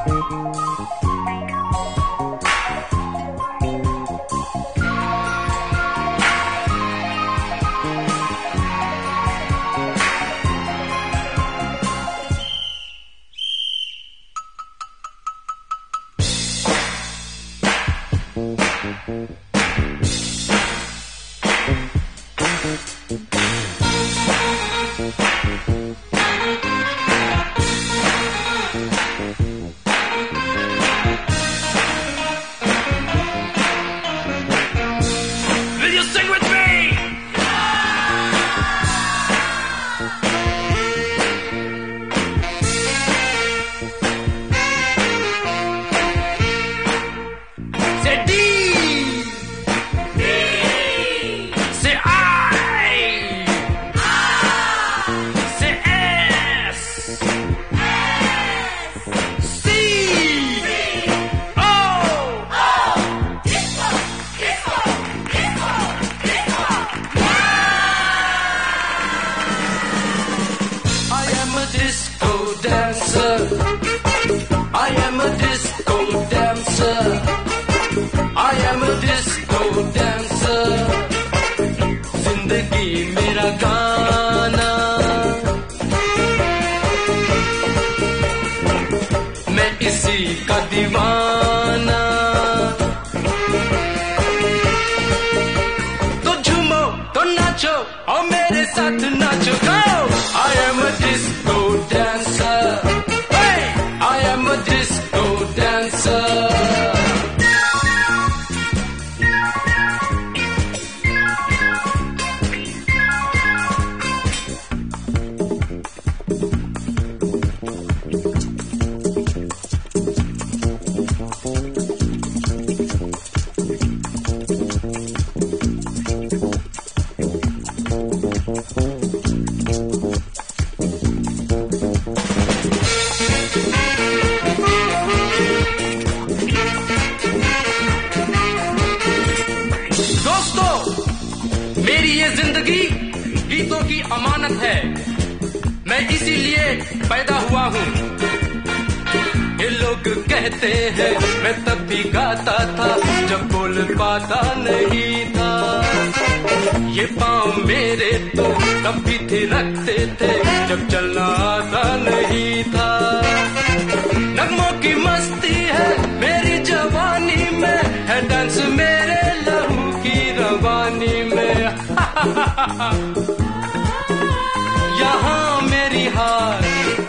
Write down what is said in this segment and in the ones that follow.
यहाँ मेरी हार,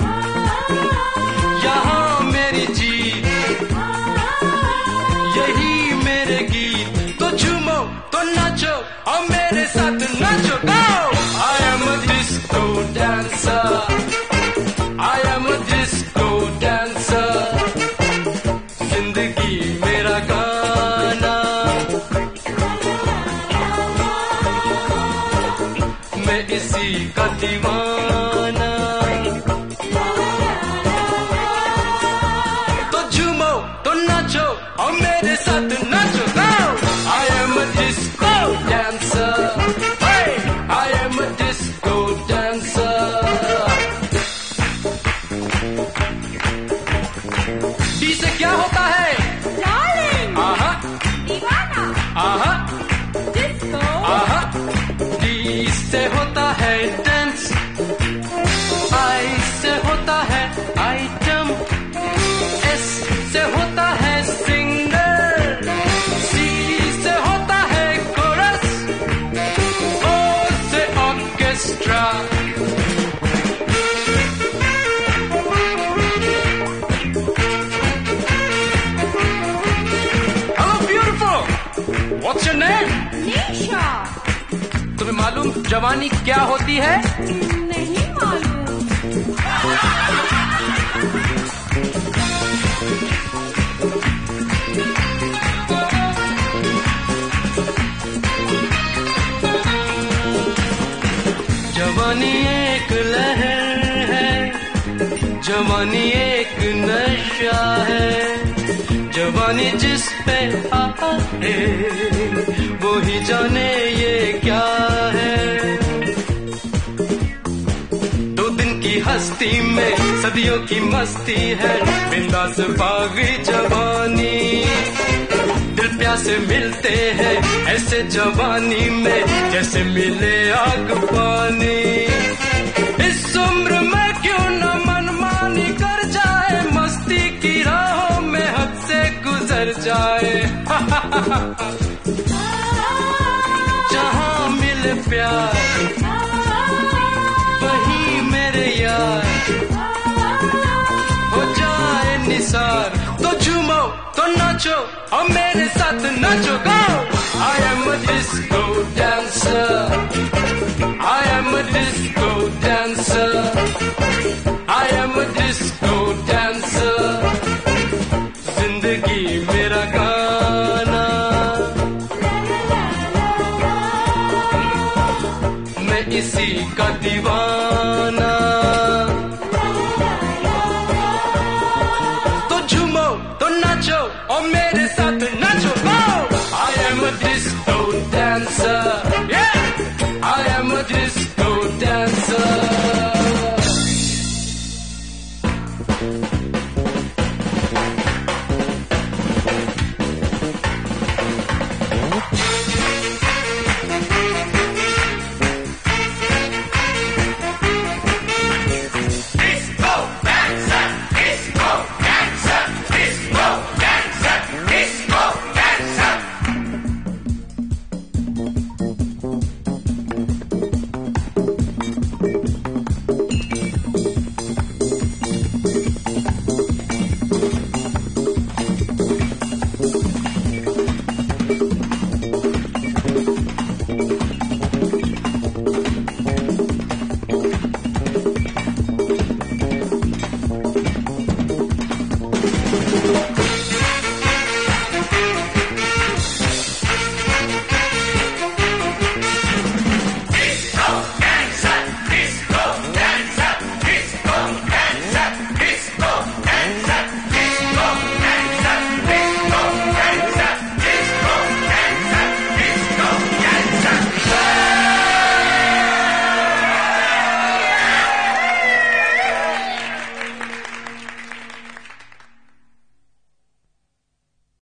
यहाँ मेरी जीत, यही मेरे गीत। तो झूमो तो नाचो और मेरे साथ नाचो। गाओ I am a disco dancer, I am a disco dancer, जिंदगी मेरा गाना, मैं इसी का दीवाना। तो झूमो तो नाचो और मेरे साथ नाचो। गाओ I am a disco dancer, hey, I am a disco dancer। D से क्या होता है? डार्लिंग, आहा दीवाना, आहा डिस्को, आहा। डी से होता है डांस, आई से होता है आइटम, एस से होता है सिंगर, सी से होता है कोरस, ओ से orchestra. Hello beautiful, what's your name? Nisha, तुम्हें मालूम जवानी क्या होती है? नहीं मालूम। जवानी एक लहर है, जवानी एक नशा है, जवानी जिस पे आए वो ही जाने ये क्या है। 2 दिन की हस्ती में सदियों की मस्ती है, बिंदास बागी जवानी। दिल प्यासे मिलते हैं ऐसे जवानी में, जैसे मिले आग पानी। इस उम्र में क्यों न मनमानी कर जाए, मस्ती की राहों में हद से गुजर जाए। जहां मिले प्यार वहीं मेरे यार, हो जाए निसार। तो झूमो तो नाचो और मेरे साथ नाचो। गो! I am a disco dancer, I am a disco dancer, I am a disco dancer। जिंदगी मेरा गाना, मैं इसी का दीवाना। तो झूमो तो नाचो और